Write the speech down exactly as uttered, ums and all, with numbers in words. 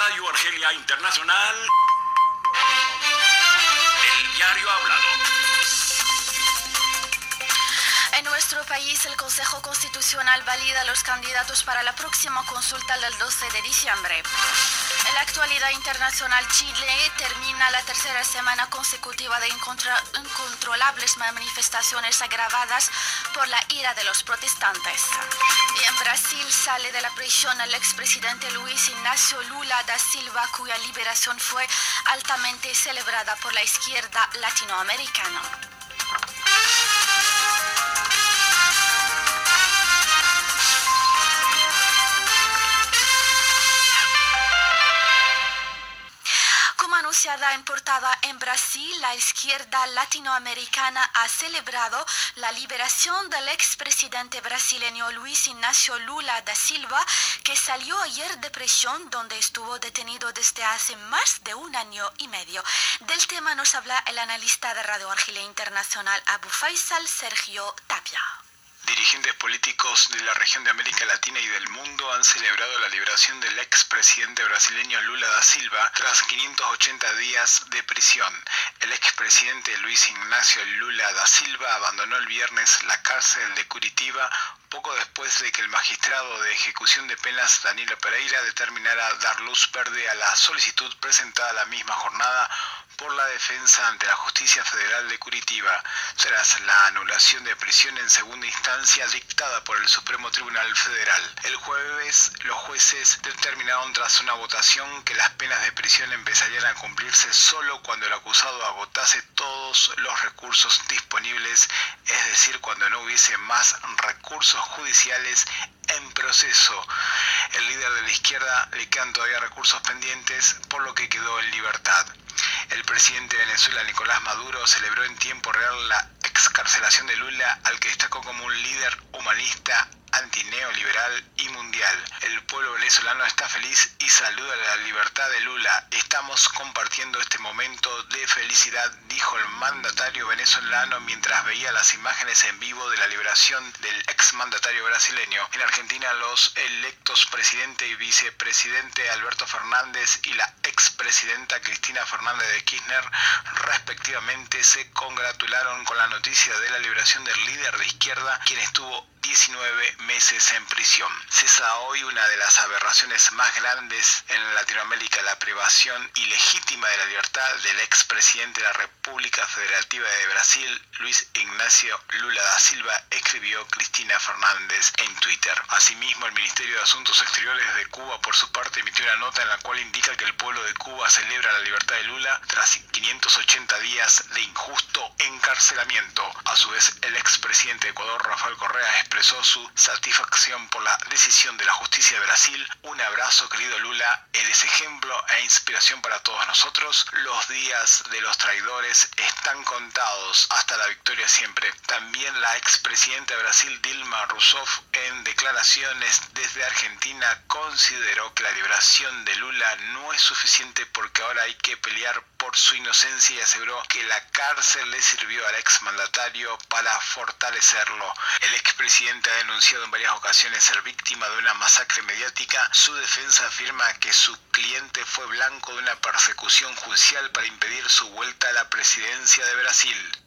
Radio Argelia Internacional, el diario hablado. En nuestro país, el Consejo Constitucional valida los candidatos para la próxima consulta del doce de diciembre. En la actualidad internacional, Chile termina la tercera semana consecutiva de incontra- incontrolables manifestaciones agravadas por la ira de los protestantes. Y en Brasil sale de la prisión el expresidente Luis Ignacio Lula da Silva, cuya liberación fue altamente celebrada por la izquierda latinoamericana. Anunciada en portada en Brasil, la izquierda latinoamericana ha celebrado la liberación del expresidente brasileño Luis Ignacio Lula da Silva, que salió ayer de prisión, donde estuvo detenido desde hace más de un año y medio. Del tema nos habla el analista de Radio Argelia Internacional Abu Faisal, Sergio Tapia. Dirigentes políticos de la región de América Latina y del mundo han celebrado la liberación del expresidente brasileño Lula da Silva tras quinientos ochenta días de prisión. El expresidente Luis Ignacio Lula da Silva abandonó el viernes la cárcel de Curitiba poco después de que el magistrado de ejecución de penas Danilo Pereira determinara dar luz verde a la solicitud presentada la misma jornada por la defensa ante la Justicia Federal de Curitiba, tras la anulación de prisión en segunda instancia dictada por el Supremo Tribunal Federal. El jueves, los jueces determinaron tras una votación que las penas de prisión empezarían a cumplirse solo cuando el acusado agotase todos los recursos disponibles, es decir, cuando no hubiese más recursos judiciales en proceso. El líder de la izquierda le quedan todavía recursos pendientes, por lo que quedó en libertad. El presidente de Venezuela, Nicolás Maduro, celebró en tiempo real la excarcelación de Lula, al que destacó como un líder humanista, antineoliberal y mundial. El pueblo venezolano está feliz y saluda la libertad de Lula. Estamos compartiendo este momento de felicidad, dijo el mandatario venezolano mientras veía las imágenes en vivo de la liberación del exmandatario brasileño. En Argentina, los electos presidente y vicepresidente Alberto Fernández y la expresidenta Cristina Fernández de Kirchner, respectivamente, se congratularon con la noticia de la liberación del líder de izquierda, quien estuvo diecinueve meses en prisión. Cesa hoy una de las aberraciones más grandes en Latinoamérica, la privación ilegítima de la libertad del expresidente de la República Federativa de Brasil, Luis Ignacio Lula da Silva, escribió Cristina Fernández en Twitter. Asimismo, el Ministerio de Asuntos Exteriores de Cuba, por su parte, emitió una nota en la cual indica que el pueblo de Cuba celebra la libertad de Lula tras quinientos ochenta días de injusto encarcelamiento. A su vez, el expresidente de Ecuador, Rafael Correa, expresó su satisfacción por la decisión de la justicia de Brasil. Un abrazo, querido Lula, eres ejemplo e inspiración para todos nosotros. Los días de los traidores están contados, hasta la victoria siempre. También la expresidenta de Brasil, Dilma Rousseff, en declaraciones desde Argentina, consideró que la liberación de Lula no es suficiente porque ahora hay que pelear por su inocencia, y aseguró que la cárcel le sirvió al exmandatario para fortalecerlo. El expresidente ha denunciado en varias ocasiones ser víctima de una masacre mediática. Su defensa afirma que su cliente fue blanco de una persecución judicial para impedir su vuelta a la presidencia de Brasil.